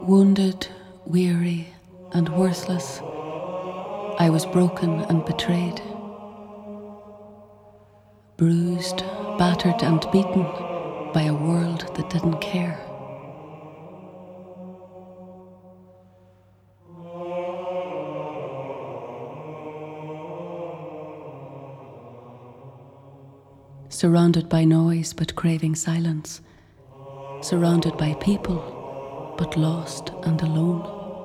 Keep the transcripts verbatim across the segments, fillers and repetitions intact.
Wounded, weary, and worthless, I was broken and betrayed. Bruised, battered, and beaten by a world that didn't care. Surrounded by noise but craving silence, surrounded by people but lost and alone.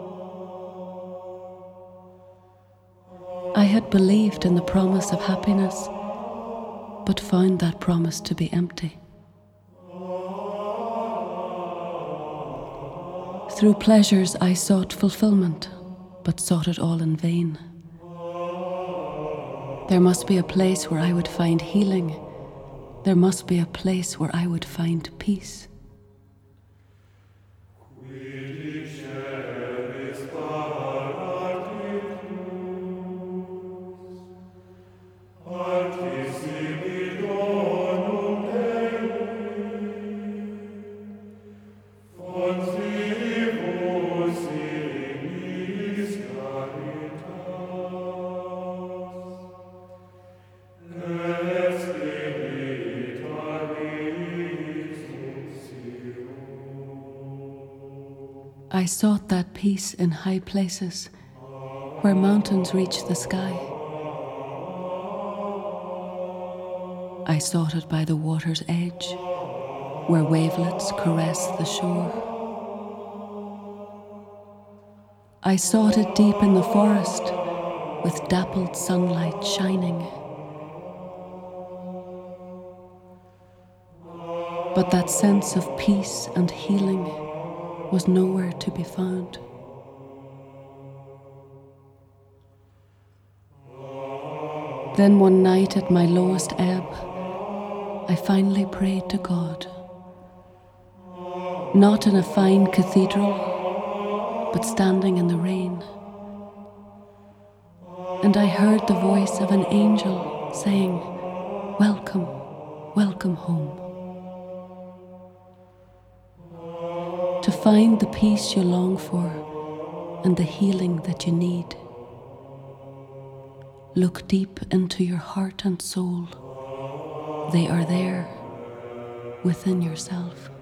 I had believed in the promise of happiness, but found that promise to be empty. Through pleasures I sought fulfillment, but sought it all in vain. There must be a place where I would find healing. There must be a place where I would find peace. I sought that peace in high places, where mountains reach the sky. I sought it by the water's edge, where wavelets caress the shore. I sought it deep in the forest, with dappled sunlight shining. But that sense of peace and healing was nowhere to be found. Then one night at my lowest ebb, I finally prayed to God. Not in a fine cathedral, but standing in the rain. And I heard the voice of an angel saying, "Welcome, welcome home." To find the peace you long for and the healing that you need, look deep into your heart and soul. They are there within yourself.